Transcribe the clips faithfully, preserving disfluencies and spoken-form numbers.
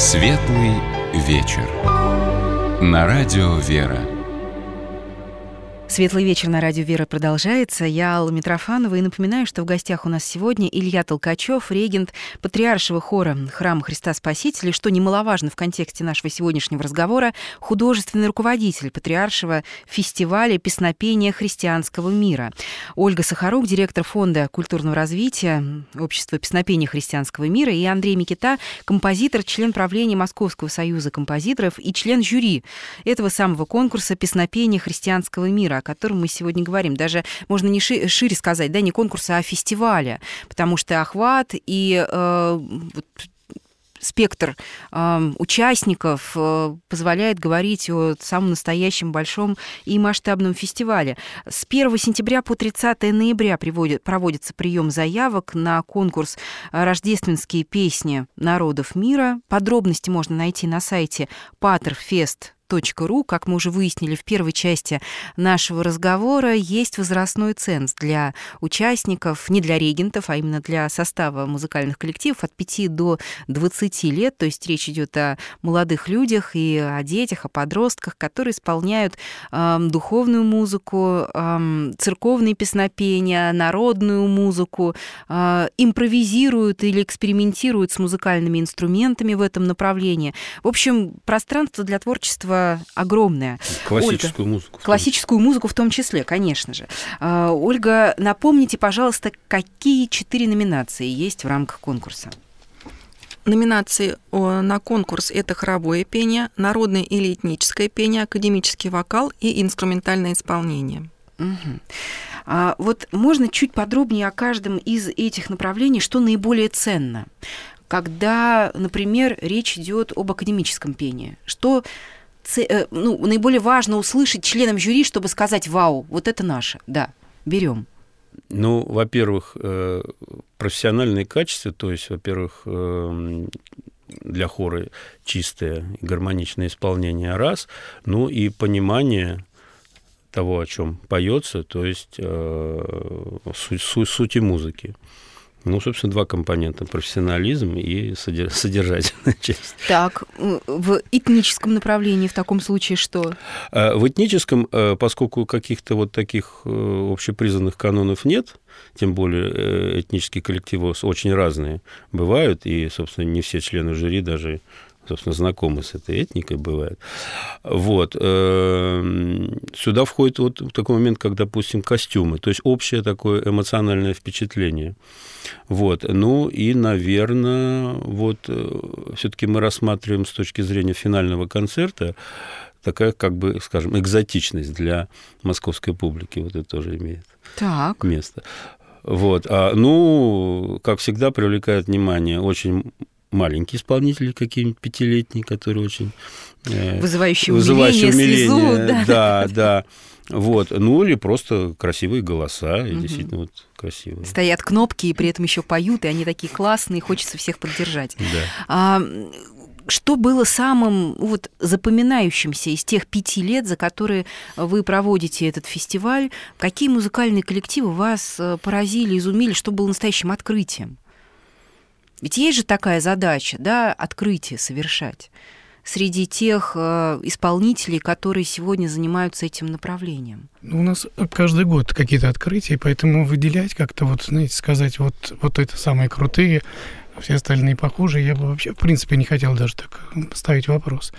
Светлый вечер. На радио «Вера». Светлый вечер на радио «Вера» продолжается. Я Алла Митрофанова и напоминаю, что в гостях у нас сегодня Илья Толкачев, регент Патриаршего хора Храма Христа Спасителя, и, что немаловажно в контексте нашего сегодняшнего разговора, художественный руководитель Патриаршего фестиваля песнопения христианского мира. Ольга Сахарук, директор Фонда культурного развития Общества песнопения христианского мира, и Андрей Микита, композитор, член правления Московского союза композиторов и член жюри этого самого конкурса песнопения христианского мира, о котором мы сегодня говорим. Даже можно не ши- шире сказать, да, не конкурса, а фестиваля, потому что охват и э, вот, спектр э, участников э, позволяет говорить о самом настоящем большом и масштабном фестивале. С первого сентября по тридцатого ноября приводит, проводится прием заявок на конкурс «Рождественские песни народов мира». Подробности можно найти на сайте патерфест точка ру. Как мы уже выяснили в первой части нашего разговора, есть возрастной ценз для участников, не для регентов, а именно для состава музыкальных коллективов от пяти до двадцати лет. То есть речь идет о молодых людях и о детях, о подростках, которые исполняют э, духовную музыку, э, церковные песнопения, народную музыку, э, импровизируют или экспериментируют с музыкальными инструментами в этом направлении. В общем, пространство для творчества огромная. Классическую Ольга, музыку. Классическую музыку в том числе, конечно же. Ольга, напомните, пожалуйста, какие четыре номинации есть в рамках конкурса? Номинации на конкурс – это хоровое пение, народное или этническое пение, академический вокал и инструментальное исполнение. Угу. А вот можно чуть подробнее о каждом из этих направлений, что наиболее ценно, когда, например, речь идет об академическом пении? Что ну, наиболее важно услышать членам жюри, чтобы сказать: «Вау, вот это наше, да, берем»? Ну, во-первых, профессиональные качества, то есть, во-первых, для хора чистое и гармоничное исполнение, раз, ну и понимание того, о чем поется, то есть суть, суть, сути музыки. Ну, собственно, два компонента: профессионализм и содержательная часть. Так, в этническом направлении в таком случае что? В этническом, поскольку каких-то вот таких общепризнанных канонов нет, тем более этнические коллективы очень разные бывают, и, собственно, не все члены жюри даже, собственно, знакомы с этой этникой бывает. Вот. Сюда входит вот такой момент, как, допустим, костюмы, то есть общее такое эмоциональное впечатление. Вот. Ну и, наверное, вот все-таки мы рассматриваем с точки зрения финального концерта такая, как бы, скажем, экзотичность для московской публики. Вот это тоже имеет так. место. Вот. А, ну, как всегда, привлекает внимание очень маленькие исполнители, какие-нибудь пятилетние, которые очень вызывающие, вызывающие умиление, умиление, слезу, да, да, да. Вот. Ну, или просто красивые голоса, и угу. действительно вот красивые. Стоят кнопки, и при этом еще поют, и они такие классные, хочется всех поддержать. Да. А, что было самым вот, запоминающимся из тех пяти лет, за которые вы проводите этот фестиваль? Какие музыкальные коллективы вас поразили, изумили, что было настоящим открытием? Ведь есть же такая задача, да, открытие совершать среди тех э, исполнителей, которые сегодня занимаются этим направлением. У нас каждый год какие-то открытия, поэтому выделять как-то, вот, знаете, сказать, вот, вот это самые крутые, а все остальные похуже, я бы вообще, в принципе, не хотел даже так ставить вопрос.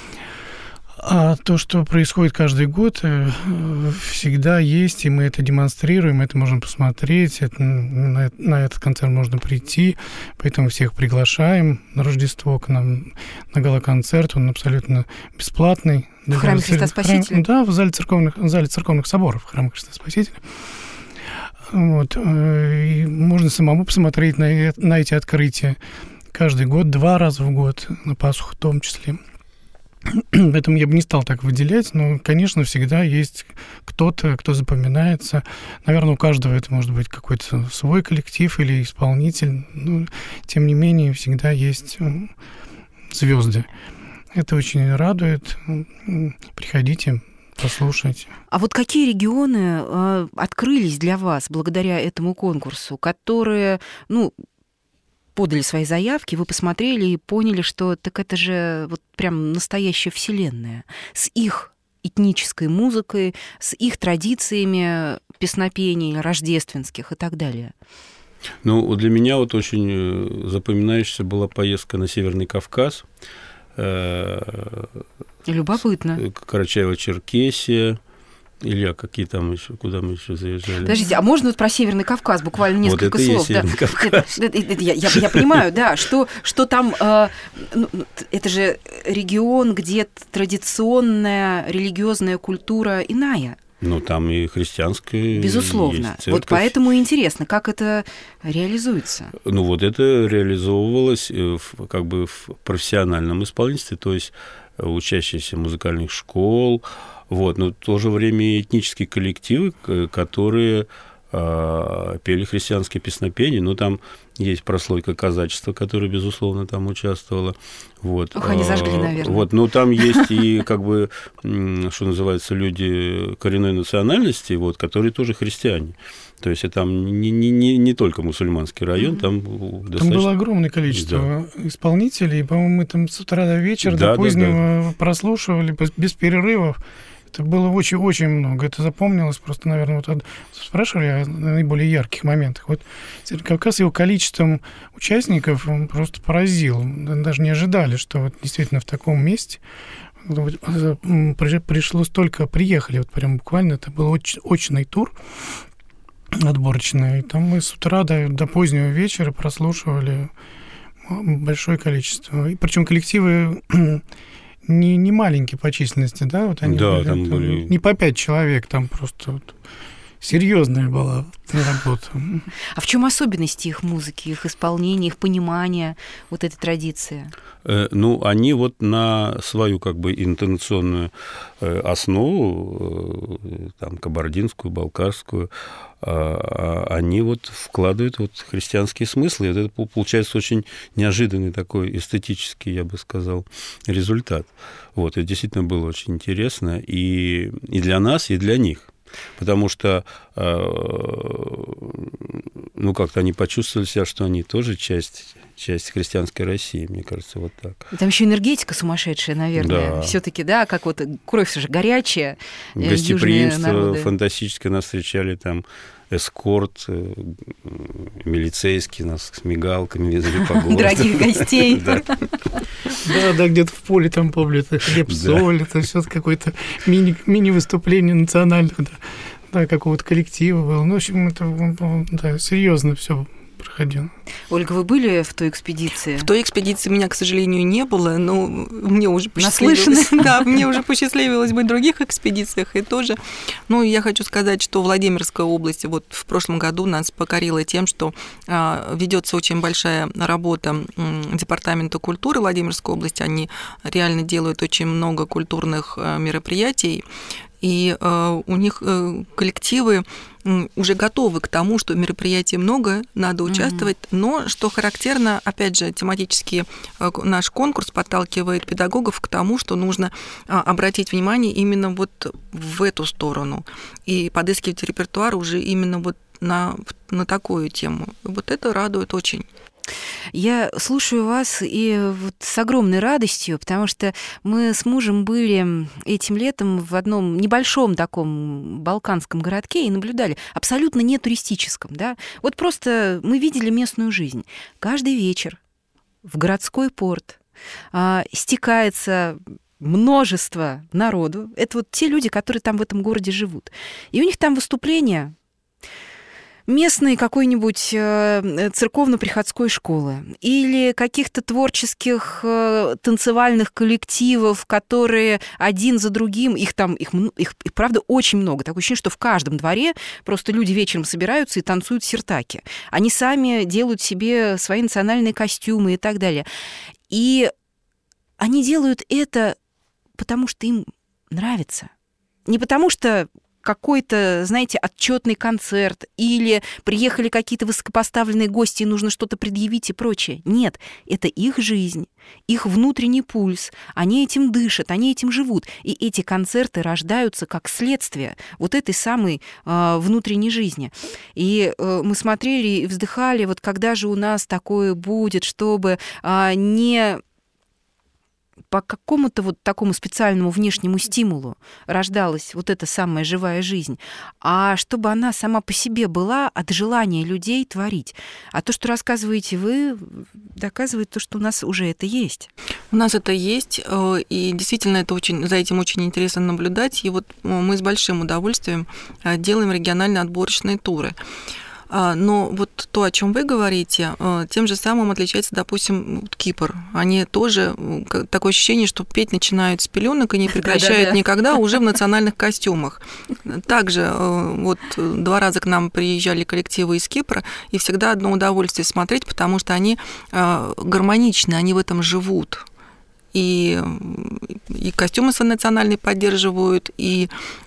А то, что происходит каждый год, всегда есть, и мы это демонстрируем, это можно посмотреть, это, на, на этот концерт можно прийти, поэтому всех приглашаем на Рождество к нам на гала-концерт, он абсолютно бесплатный. В Храме Христа Спасителя? Да, в зале церковных, в зале церковных соборов Храма Христа Спасителя. Вот. И можно самому посмотреть на, на эти открытия каждый год, два раза в год, на Пасху в том числе. Поэтому я бы не стал так выделять, но, конечно, всегда есть кто-то, кто запоминается. Наверное, у каждого это может быть какой-то свой коллектив или исполнитель, но, тем не менее, всегда есть звезды. Это очень радует. Приходите, послушайте. А вот какие регионы э, открылись для вас благодаря этому конкурсу, которые, ну, подали свои заявки, вы посмотрели и поняли, что так это же вот прям настоящая вселенная с их этнической музыкой, с их традициями песнопений рождественских и так далее? Ну, для меня вот очень запоминающаяся была поездка на Северный Кавказ. Любопытно. Карачаево-Черкесия. Илья, какие там еще, куда мы еще заезжали? Подождите, а можно вот про Северный Кавказ буквально несколько вот это слов? И есть да. Кавказ. Это, это, это, я, я, я понимаю, да, что, что там, э, ну, это же регион, где традиционная религиозная культура иная. Ну, там и христианская. Безусловно. Есть вот поэтому и интересно, как это реализуется. Ну, вот это реализовывалось в, как бы в профессиональном исполнительстве, то есть учащиеся музыкальных школ, вот, но в то же время и этнические коллективы, которые э, пели христианские песнопения, ну, там есть прослойка казачества, которая, безусловно, там участвовала. Вот. Ох, они зажгли, наверное. Вот, ну, там есть и, как бы, что называется, люди коренной национальности, вот, которые тоже христиане. То есть это там не, не, не, не только мусульманский район, там Там достаточно... было огромное количество да. исполнителей, по-моему, мы там с утра до вечера, да, до позднего да, да. прослушивали без перерывов. Это было очень-очень много. Это запомнилось просто, наверное, вот спрашивали о наиболее ярких моментах. Вот Северный Кавказ его количеством участников он просто поразил. Даже не ожидали, что вот действительно в таком месте пришло столько, приехали, вот прям буквально, это был оч, очный тур отборочный. И там мы с утра до, до позднего вечера прослушивали большое количество. И причем коллективы не, не маленькие по численности, да? Вот они да, были, там там, были... не по пять человек, там просто вот серьезная была работа. А в чем особенности их музыки, их исполнения, их понимания вот этой традиции? Э, ну, они вот на свою как бы интонационную э, основу, э, там, кабардинскую, балкарскую, э, они вот вкладывают вот христианские смыслы, и вот это получается очень неожиданный такой эстетический, я бы сказал, результат. Вот, это действительно было очень интересно и, и для нас, и для них. Потому что, ну, как-то они почувствовали себя, что они тоже часть, часть христианской России, мне кажется, вот так. Там еще энергетика сумасшедшая, наверное. Да. Все-таки, да, как вот кровь же горячая. Гостеприимство фантастическое, нас встречали там. Эскорт, милицейский, нас с мигалками везли по городу. Дорогих гостей. Да, да, где-то в поле там, помню, это хлеб-соль, это все какое-то мини-выступление национального, да, какого-то коллектива было. Ну, в общем, это, да, серьезно все проходило. Ольга, вы были в той экспедиции? В той экспедиции меня, к сожалению, не было, но мне уже посчастливилось, да, мне уже посчастливилось быть в других экспедициях и тоже. Ну, я хочу сказать, что Владимирская область вот в прошлом году нас покорила тем, что а, ведется очень большая работа Департамента культуры Владимирской области. Они реально делают очень много культурных мероприятий. И э, у них э, коллективы э, уже готовы к тому, что мероприятий много, надо участвовать, mm-hmm. но, что характерно, опять же, тематически э, наш конкурс подталкивает педагогов к тому, что нужно э, обратить внимание именно вот в эту сторону и подыскивать репертуар уже именно вот на, на такую тему. Вот это радует очень. Я слушаю вас и вот с огромной радостью, потому что мы с мужем были этим летом в одном небольшом таком балканском городке и наблюдали, абсолютно не туристическом, да, вот просто мы видели местную жизнь. Каждый вечер в городской порт а, стекается множество народу. Это вот те люди, которые там в этом городе живут. И у них там выступления местной какой-нибудь церковно-приходской школы или каких-то творческих танцевальных коллективов, которые один за другим, их там, их, их, их правда, очень много. Такое ощущение, что в каждом дворе просто люди вечером собираются и танцуют сиртаки. Они сами делают себе свои национальные костюмы и так далее. И они делают это потому, что им нравится. Не потому, что какой-то, знаете, отчетный концерт, или приехали какие-то высокопоставленные гости, и нужно что-то предъявить и прочее. Нет, это их жизнь, их внутренний пульс, они этим дышат, они этим живут. И эти концерты рождаются как следствие вот этой самой э, внутренней жизни. И э, мы смотрели и вздыхали, вот когда же у нас такое будет, чтобы э, не по какому-то вот такому специальному внешнему стимулу рождалась вот эта самая живая жизнь, а чтобы она сама по себе была от желания людей творить. А то, что рассказываете вы, доказывает то, что у нас уже это есть. У нас это есть, и действительно это очень, за этим очень интересно наблюдать. И вот мы с большим удовольствием делаем региональные отборочные туры. Но вот то, о чем вы говорите, тем же самым отличается, допустим, Кипр. Они тоже, такое ощущение, что петь начинают с пеленок и не прекращают Да-да-да. никогда уже в национальных костюмах. Также вот два раза к нам приезжали коллективы из Кипра, и всегда одно удовольствие смотреть, потому что они гармоничны, они в этом живут. И, и костюмы свои национальные поддерживают, и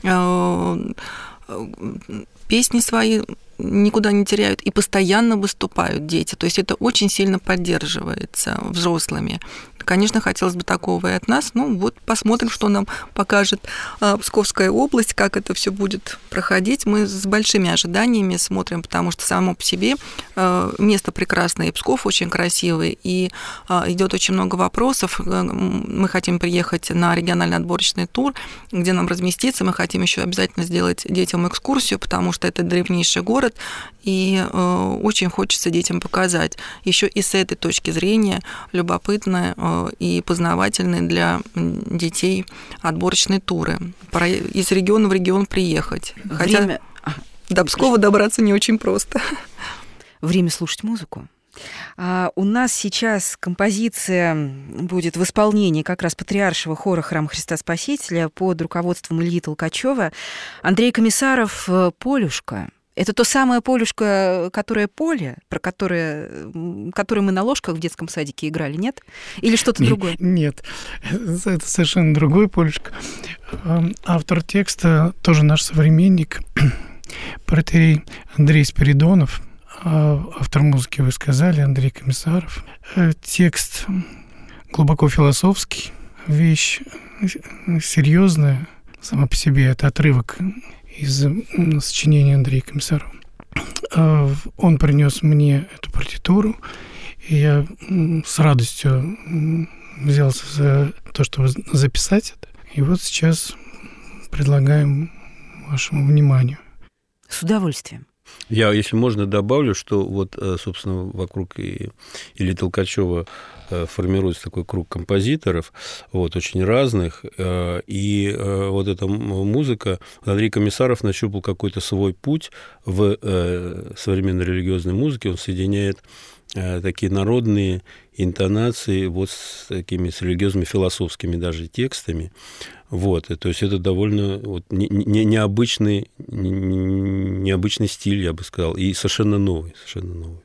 песни свои никуда не теряют и постоянно выступают дети. То есть это очень сильно поддерживается взрослыми. Конечно, хотелось бы такого и от нас. Ну вот посмотрим, что нам покажет Псковская область, как это все будет проходить. Мы с большими ожиданиями смотрим, потому что само по себе место прекрасное, и Псков очень красивый, и идет очень много вопросов. Мы хотим приехать на региональный отборочный тур, где нам разместиться. Мы хотим еще обязательно сделать детям экскурсию, потому что это древнейший город, и очень хочется детям показать. Еще и с этой точки зрения любопытно и познавательные для детей отборочные туры. Из региона в регион приехать. Хотя Время... до Пскова добраться не очень просто. Время слушать музыку. А у нас сейчас композиция будет в исполнении как раз Патриаршего хора Храма Христа Спасителя под руководством Ильи Толкачева. Андрей Комиссаров «Полюшка». Это то самое полюшко, которое поле, про которое, которое мы на ложках в детском садике играли, нет? Или что-то нет, другое? Нет, это совершенно другой полюшко. Автор текста тоже наш современник, протоиерей Андрей Спиридонов. Автор музыки вы сказали, Андрей Комиссаров. Текст глубоко философский, вещь серьезная сама по себе. Это отрывок из сочинения Андрея Комиссарова. Он принес мне эту партитуру, и я с радостью взялся за то, чтобы записать это. И вот сейчас предлагаем вашему вниманию. С удовольствием. Я, если можно, добавлю, что вот, собственно, вокруг Ильи Толкачева формируется такой круг композиторов, вот, очень разных, и вот эта музыка, Андрей Комиссаров нащупал какой-то свой путь в современной религиозной музыке, он соединяет такие народные интонации вот с такими с религиозными философскими даже текстами. Вот, то есть это довольно вот, не, не, необычный, не, необычный стиль, я бы сказал, и совершенно новый, совершенно новый.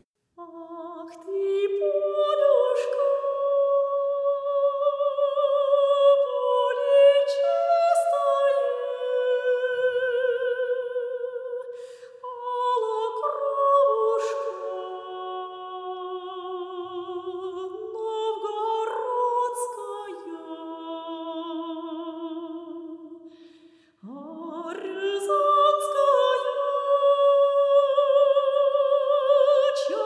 Рязанская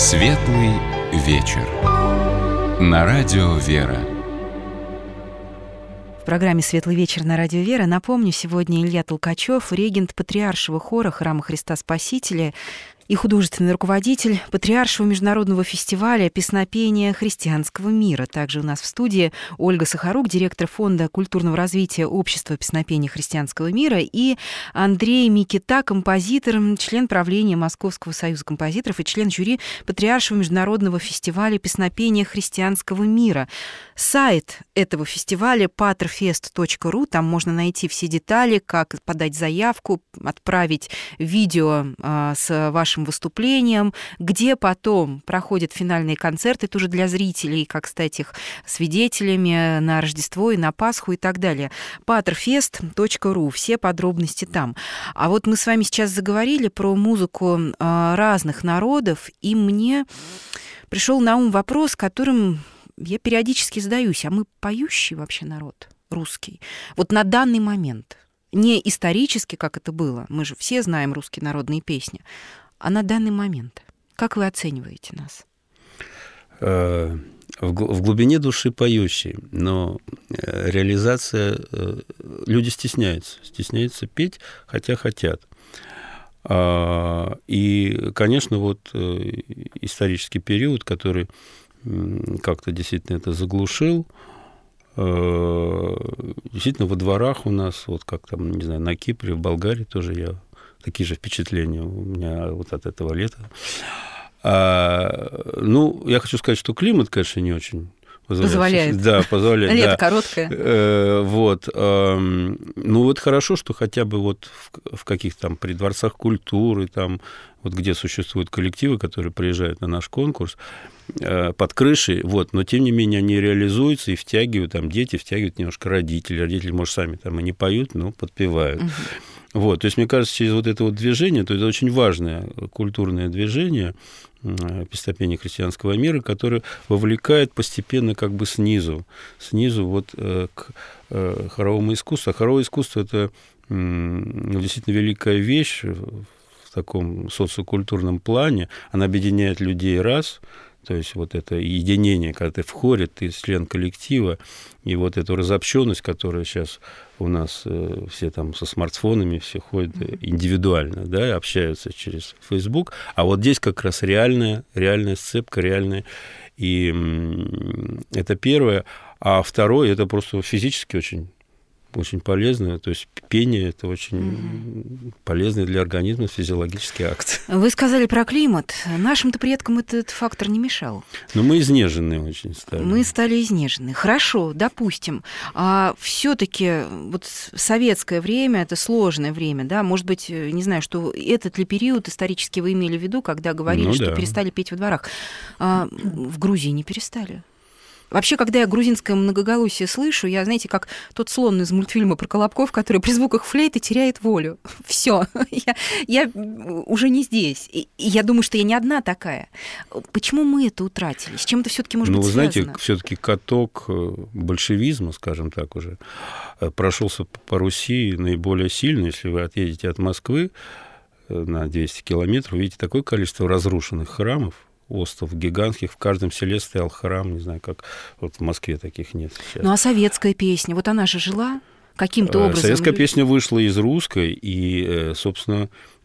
Светлый вечер. На радио «Вера». В программе «Светлый вечер» на радио «Вера» напомню, сегодня Илья Толкачев, регент Патриаршего хора Храма Христа Спасителя и художественный руководитель Патриаршего международного фестиваля песнопения христианского мира. Также у нас в студии Ольга Сахарук, директор фонда культурного развития Общества песнопения христианского мира, и Андрей Микита, композитор, член правления Московского союза композиторов и член жюри Патриаршего международного фестиваля песнопения христианского мира. Сайт этого фестиваля патерфест точка ру, там можно найти все детали, как подать заявку, отправить видео э, с вашим выступлением, где потом проходят финальные концерты, тоже для зрителей, как стать их свидетелями на Рождество и на Пасху и так далее. патерфест точка ру, все подробности там. А вот мы с вами сейчас заговорили про музыку э, разных народов, и мне пришел на ум вопрос, которым я периодически задаюсь: а мы поющий вообще народ, русский? Вот на данный момент, не исторически, как это было, мы же все знаем русские народные песни, а на данный момент, как вы оцениваете нас? В глубине души поющие, но реализация... Люди стесняются, стесняются петь, хотя хотят. И, конечно, вот исторический период, который как-то действительно это заглушил, действительно во дворах у нас, вот как там, не знаю, на Кипре, в Болгарии тоже я... Такие же впечатления у меня вот от этого лета. А, ну, я хочу сказать, что климат, конечно, не очень позволяет. Позволяет. Да, позволяет. Лето да. короткое. Э, вот. Э, ну, вот хорошо, что хотя бы вот в, в каких-то там при дворцах культуры, там, вот где существуют коллективы, которые приезжают на наш конкурс, э, под крышей, вот, но тем не менее они реализуются и втягивают, там, дети втягивают немножко родители. Родители, может, сами там и не поют, но подпевают. Угу. Вот, то есть, мне кажется, через вот это вот движение, то это очень важное культурное движение песнопения христианского мира, которое вовлекает постепенно как бы снизу, снизу вот к хоровому искусству. А хоровое искусство – это ну, действительно великая вещь в таком социокультурном плане. Она объединяет людей раз, то есть вот это единение, когда ты в хоре, ты член коллектива, и вот эту разобщенность, которая сейчас у нас э, все там со смартфонами, все ходят индивидуально, да, общаются через Facebook, а вот здесь как раз реальная, реальная сцепка, реальная, и м- это первое, а второе, это просто физически очень очень полезно, то есть пение – это очень mm-hmm. полезный для организма физиологический акт. Вы сказали про климат. Нашим-то предкам этот фактор не мешал. Но мы изнеженные очень стали. Мы стали изнежены. Хорошо, допустим. А все-таки вот советское время – это сложное время, да? Может быть, не знаю, что этот ли период исторически вы имели в виду, когда говорили, ну, что да. перестали петь во дворах. А в Грузии не перестали. Вообще, когда я грузинское многоголосие слышу, я, знаете, как тот слон из мультфильма про Колобков, который при звуках флейты теряет волю. Все, я, я уже не здесь. И я думаю, что я не одна такая. Почему мы это утратили? С чем это все-таки может ну, быть вы связано? Знаете, все-таки каток большевизма, скажем так, уже прошелся по Руси наиболее сильно. Если вы отъедете от Москвы на двести километров, видите такое количество разрушенных храмов, остов гигантских, в каждом селе стоял храм, не знаю, как вот в Москве таких нет сейчас. Ну, а советская песня, вот она же жила каким-то образом? Советская песня вышла из русской, и, собственно,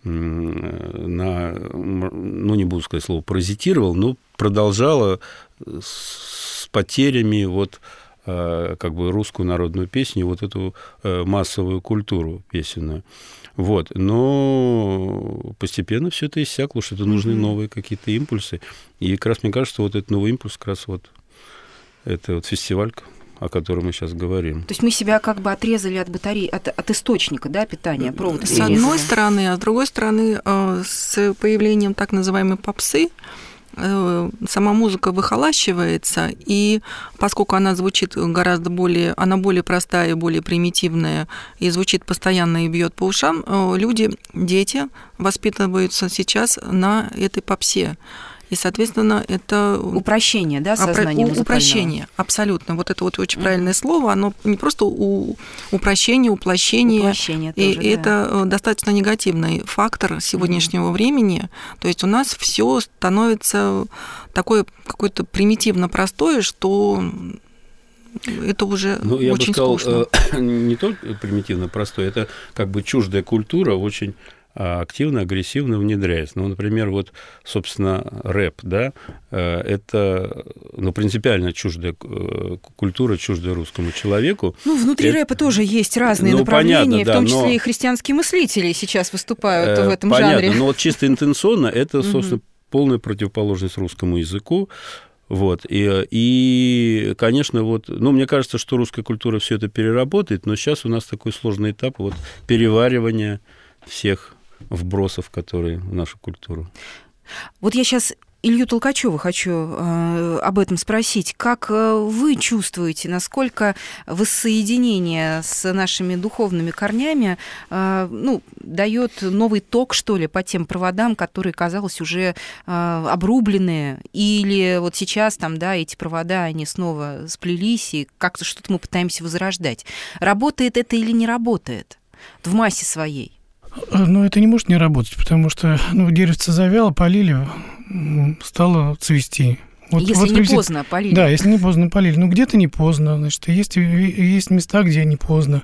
на, ну, не буду сказать слово паразитировал, но продолжала с потерями вот как бы русскую народную песню, вот эту массовую культуру песенную. Вот. Но постепенно все это иссякло, что это нужны mm-hmm. новые какие-то импульсы. И как раз мне кажется, что вот этот новый импульс, как раз вот это вот фестиваль, о котором мы сейчас говорим. То есть мы себя как бы отрезали от батареи, от, от источника, да, питания, провода. С одной стороны, а с другой стороны, с появлением так называемой попсы, сама музыка выхолащивается, и поскольку она звучит гораздо более, она более простая, более примитивная, и звучит постоянно и бьет по ушам, люди, дети воспитываются сейчас на этой попсе. И, соответственно, это... Упрощение, да, сознания музыкального? Упрощение, абсолютно. Вот это вот очень mm-hmm. правильное слово. Оно не просто у... упрощение, уплощение. Уплощение и тоже, это да. достаточно негативный фактор сегодняшнего mm-hmm. времени. То есть у нас все становится такое какое-то примитивно простое, что... Это уже ну, я очень бы сказал, скучно. Не только примитивно простое, это как бы чуждая культура очень активно, агрессивно внедряется. Ну, например, вот, собственно, рэп, да, это, ну, принципиально чуждая культура, чуждая русскому человеку. Ну, внутри это... рэпа тоже есть разные ну, направления, понятно, в том да, числе но... и христианские мыслители сейчас выступают э, в этом понятно, жанре. Но вот чисто интенционно это, собственно, полная противоположность русскому языку. Вот. И, и, конечно, вот, ну, мне кажется, что русская культура все это переработает, но сейчас у нас такой сложный этап вот, переваривания всех вбросов, которые в нашу культуру. Вот я сейчас Илью Толкачева хочу э, об этом спросить. Как вы чувствуете, насколько воссоединение с нашими духовными корнями э, ну, дает новый ток, что ли, по тем проводам, которые, казалось, уже э, обрубленные? Или вот сейчас там, да, эти провода, они снова сплелись, и как-то что-то мы пытаемся возрождать. Работает это или не работает в массе своей? Ну, это не может не работать, потому что ну, деревце завяло, полили, стало цвести. Вот, если вот, не привезли... поздно полили. Да, если не поздно полили. Ну, где-то не поздно, значит, есть, есть места, где не поздно.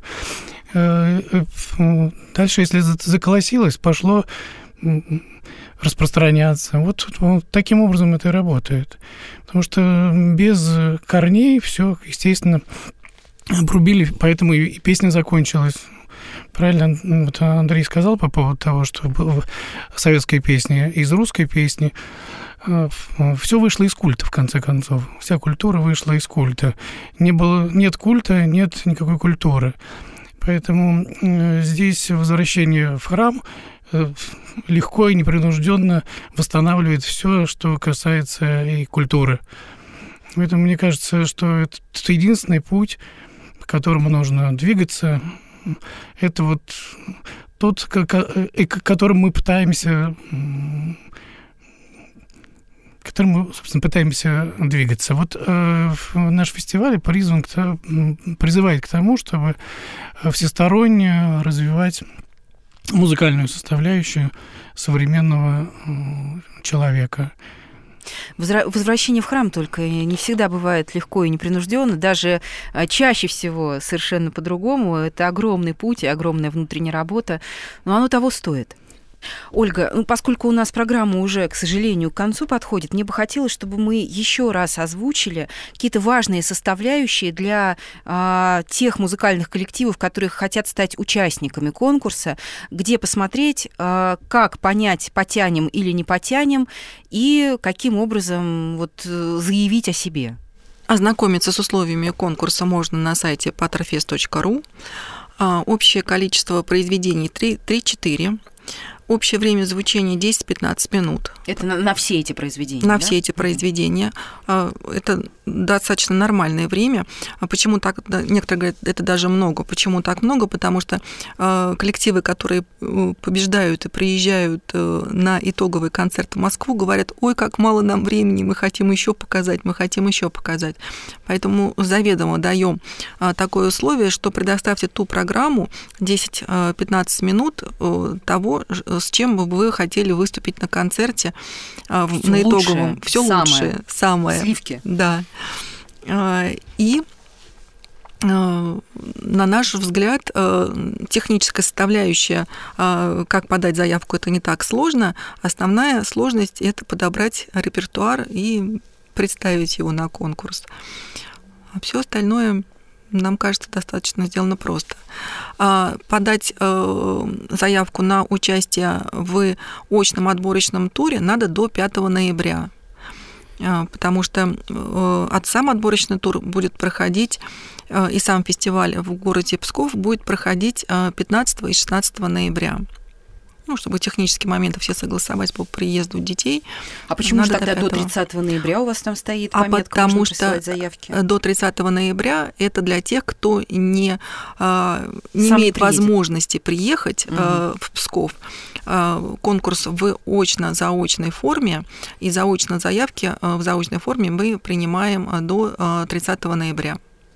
Дальше, если заколосилось, пошло распространяться. Вот, вот таким образом это и работает. Потому что без корней все, естественно, обрубили, поэтому и песня закончилась. Правильно вот Андрей сказал по поводу того, что советская песня из русской песни. Все вышло из культа, в конце концов. Вся культура вышла из культа. Не было, нет культа, нет никакой культуры. Поэтому здесь возвращение в храм легко и непринужденно восстанавливает все, что касается и культуры. Поэтому мне кажется, что это единственный путь, по которому нужно двигаться. Это вот тот, которым мы пытаемся, которым мы, собственно, пытаемся двигаться. Вот э, наш фестиваль призван к, призывает к тому, чтобы всесторонне развивать музыкальную составляющую современного человека. Возвращение в храм только не всегда бывает легко и непринужденно, даже чаще всего совершенно по-другому. Это огромный путь и огромная внутренняя работа, но оно того стоит. Ольга, ну, поскольку у нас программа уже, к сожалению, к концу подходит, мне бы хотелось, чтобы мы еще раз озвучили какие-то важные составляющие для а, тех музыкальных коллективов, которые хотят стать участниками конкурса, где посмотреть, а, как понять, потянем или не потянем, и каким образом вот, заявить о себе. Ознакомиться с условиями конкурса можно на сайте patrofest точка ру. А, общее количество произведений три-четыре. Общее время звучания десять-пятнадцать минут. Это на, на все эти произведения? На да? все эти произведения. Это достаточно нормальное время. Почему так? Некоторые говорят, это даже много. Почему так много? Потому что коллективы, которые побеждают и приезжают на итоговый концерт в Москву, говорят, ой, как мало нам времени, мы хотим еще показать, мы хотим еще показать. Поэтому заведомо даем такое условие, что предоставьте ту программу десять-пятнадцать минут того, с чем бы вы хотели выступить на концерте, всё на итоговом. Все лучшее, самое. Сливки. Да. И, на наш взгляд, техническая составляющая, как подать заявку, это не так сложно. Основная сложность – это подобрать репертуар и представить его на конкурс. А все остальное, нам кажется, достаточно сделано просто. Подать заявку на участие в очном отборочном туре надо до пятого ноября, потому что сам отборочный тур будет проходить, и сам фестиваль в городе Псков будет проходить пятнадцатого и шестнадцатого ноября. ну, чтобы технические моменты все согласовать по приезду детей. А почему же тогда до тридцатого ноября у вас там стоит пометка, а потому можно что присылать заявки? До тридцатого ноября это для тех, кто не, а, не имеет приедет. возможности приехать угу. а, в Псков. А, конкурс в очно-заочной форме, и заочно заявки а, в заочной форме мы принимаем до а, тридцатого ноября.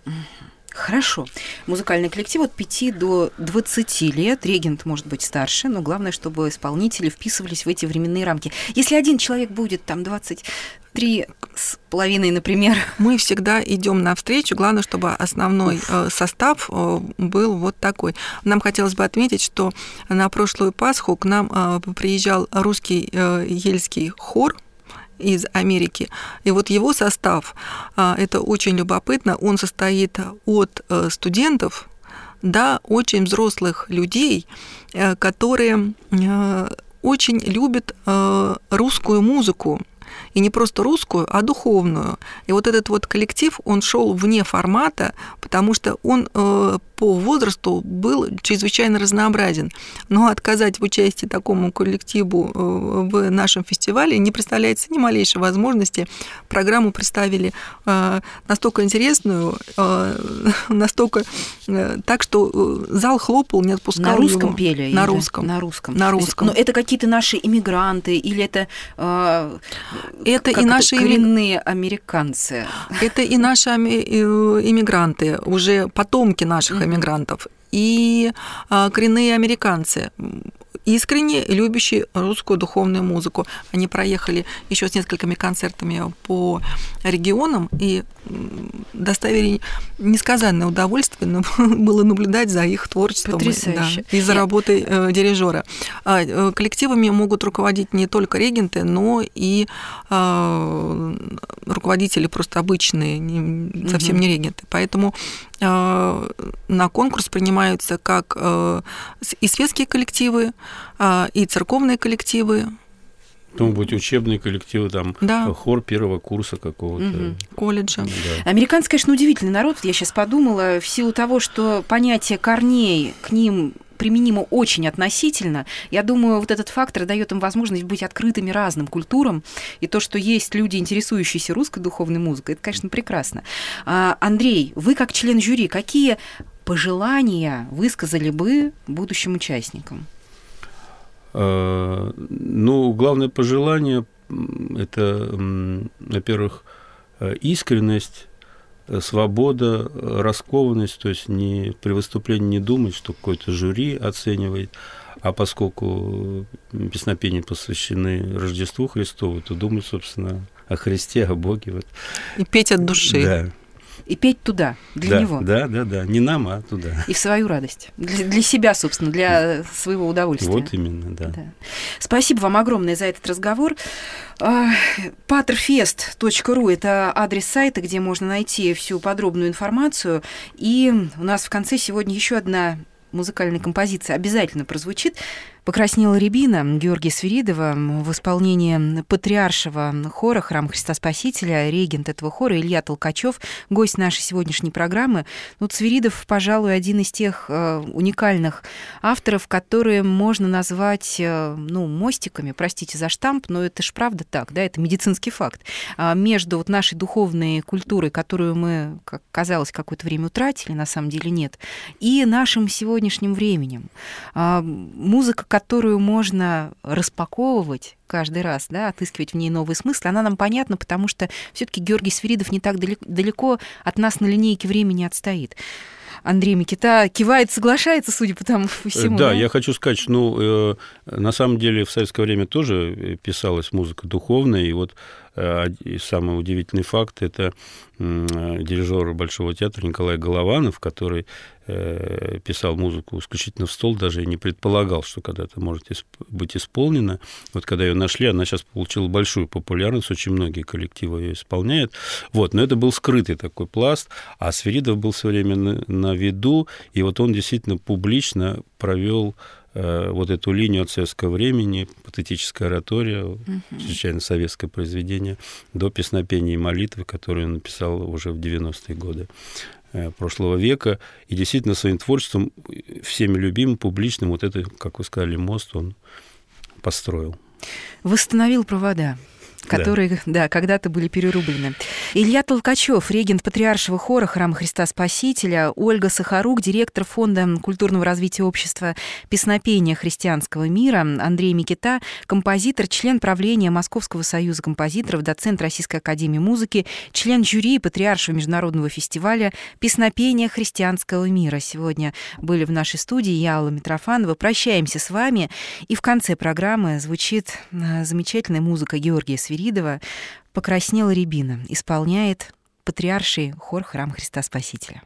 Хорошо. Музыкальный коллектив от пяти до двадцати лет. Регент может быть старше, но главное, чтобы исполнители вписывались в эти временные рамки. Если один человек будет там двадцать три с половиной, например. Мы всегда идем навстречу. Главное, чтобы основной Уф. состав был вот такой. Нам хотелось бы отметить, что на прошлую Пасху к нам приезжал русский ельский хор из Америки. И вот его состав, это очень любопытно, он состоит от студентов до очень взрослых людей, которые очень любят русскую музыку. И не просто русскую, а духовную. И вот этот вот коллектив, он шел вне формата, потому что он э, по возрасту был чрезвычайно разнообразен. Но отказать в участии такому коллективу э, в нашем фестивале не представляется ни малейшей возможности. Программу представили э, настолько интересную, э, настолько э, так, что зал хлопал, не отпускал его. На русском его. пели? На русском. На русском. На русском. Но это какие-то наши иммигранты или это... Э, Это как и наши коренные американцы. Это и наши иммигранты, уже потомки наших иммигрантов, и коренные американцы, искренне любящие русскую духовную музыку. Они проехали еще с несколькими концертами по регионам и доставили несказанное удовольствие было наблюдать за их творчеством, да, и за работой э, дирижера. А, коллективами могут руководить не только регенты, но и э, руководители просто обычные, не, совсем mm-hmm. не регенты. Поэтому э, на конкурс принимаются как э, и светские коллективы, э, и церковные коллективы. Там будут учебные коллективы, там да. хор первого курса какого-то. Угу. Колледжа. Да. Американцы, конечно, удивительный народ. Я сейчас подумала, в силу того, что понятие корней к ним применимо очень относительно. Я думаю, вот этот фактор дает им возможность быть открытыми разным культурам. И то, что есть люди, интересующиеся русской духовной музыкой, это, конечно, прекрасно. А, Андрей, вы как член жюри, какие пожелания высказали бы будущим участникам? Ну, главное пожелание – это, во-первых, искренность, свобода, раскованность, то есть не, при выступлении не думать, что какое-то жюри оценивает, а поскольку песнопения посвящены Рождеству Христову, то думать, собственно, о Христе, о Боге. Вот. И петь от души. Да. И петь туда, для да, него. Да, да, да. Не нам, а туда. И в свою радость. Для, для себя, собственно, для своего удовольствия. Вот именно, да. да. Спасибо вам огромное за этот разговор. патерфест точка ру – это адрес сайта, где можно найти всю подробную информацию. И у нас в конце сегодня еще одна музыкальная композиция обязательно прозвучит. «Покраснела рябина» Георгия Свиридова в исполнении патриаршего хора «Храм Христа Спасителя», регент этого хора Илья Толкачев, гость нашей сегодняшней программы. Ну, Свиридов, пожалуй, один из тех э, уникальных авторов, которые можно назвать, э, ну, мостиками, простите за штамп, но это ж правда так, да, это медицинский факт, а между вот нашей духовной культурой, которую мы, как казалось, какое-то время утратили, на самом деле нет, и нашим сегодняшним временем. А, музыка, которую можно распаковывать каждый раз, да, отыскивать в ней новые смыслы, она нам понятна, потому что все-таки Георгий Свиридов не так далеко от нас на линейке времени отстоит. Андрей Микита кивает, соглашается, судя по тому всему. Да, да? Я хочу сказать, что ну, э, на самом деле в советское время тоже писалась музыка духовная, и вот э, самый удивительный факт – это э, дирижер Большого театра Николай Голованов, который э, писал музыку исключительно в стол, даже и не предполагал, что когда-то может исп- быть исполнена. Вот когда ее нашли, она сейчас получила большую популярность, очень многие коллективы ее исполняют. Вот, но это был скрытый такой пласт, а Свиридов был все время на, на виду, и вот он действительно публично провел э, вот эту линию от советского времени, патетическая оратория, uh-huh. чрезвычайно советское произведение, до песнопения и молитвы, которую он написал уже в девяностые годы. прошлого века. И действительно своим творчеством, всеми любимым, публичным, вот это, как вы сказали, мост он построил. Восстановил провода, которые, да. да, когда-то были перерублены. Илья Толкачев, регент Патриаршего хора Храма Христа Спасителя, Ольга Сахарук, директор Фонда культурного развития общества песнопения христианского мира, Андрей Микита, композитор, член правления Московского союза композиторов, доцент Российской академии музыки, член жюри Патриаршего международного фестиваля песнопения христианского мира. Сегодня были в нашей студии я, Алла Митрофанова. Прощаемся с вами. И в конце программы звучит замечательная музыка Георгия Свиридова «Покраснела рябина». Исполняет Патриарший хор Храма Христа Спасителя.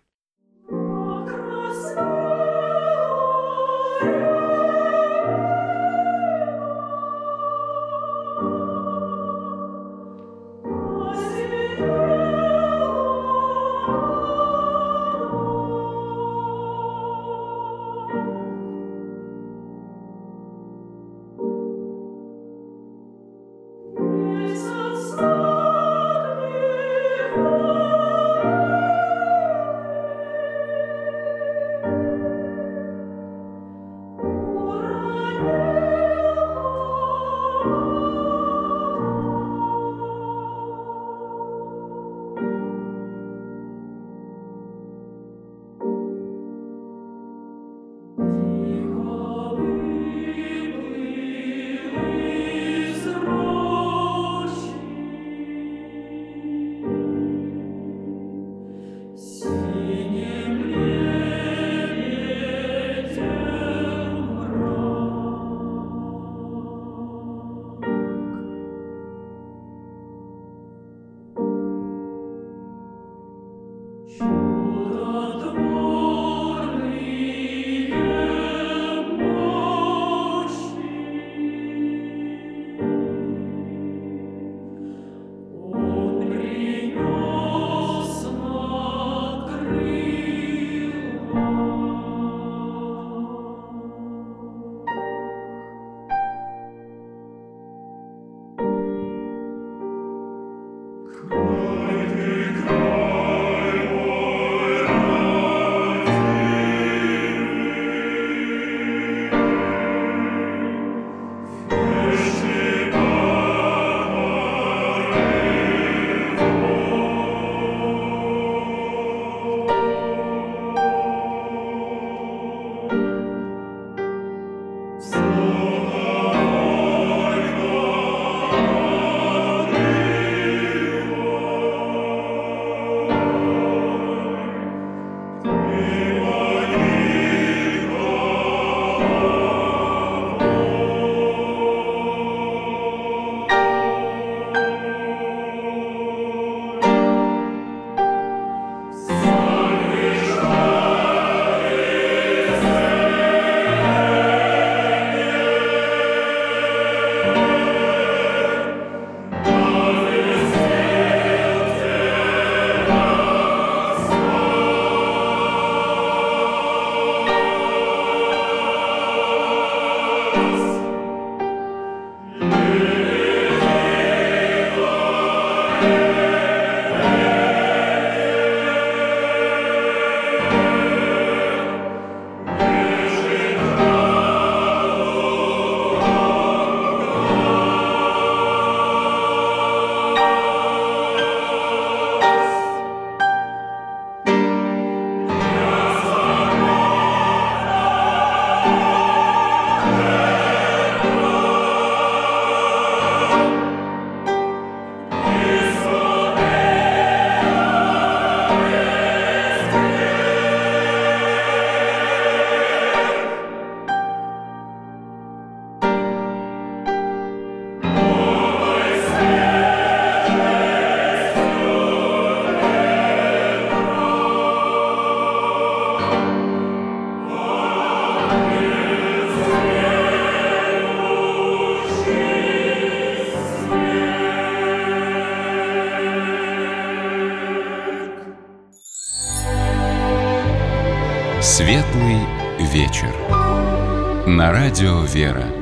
Светлый вечер. На радио «Вера».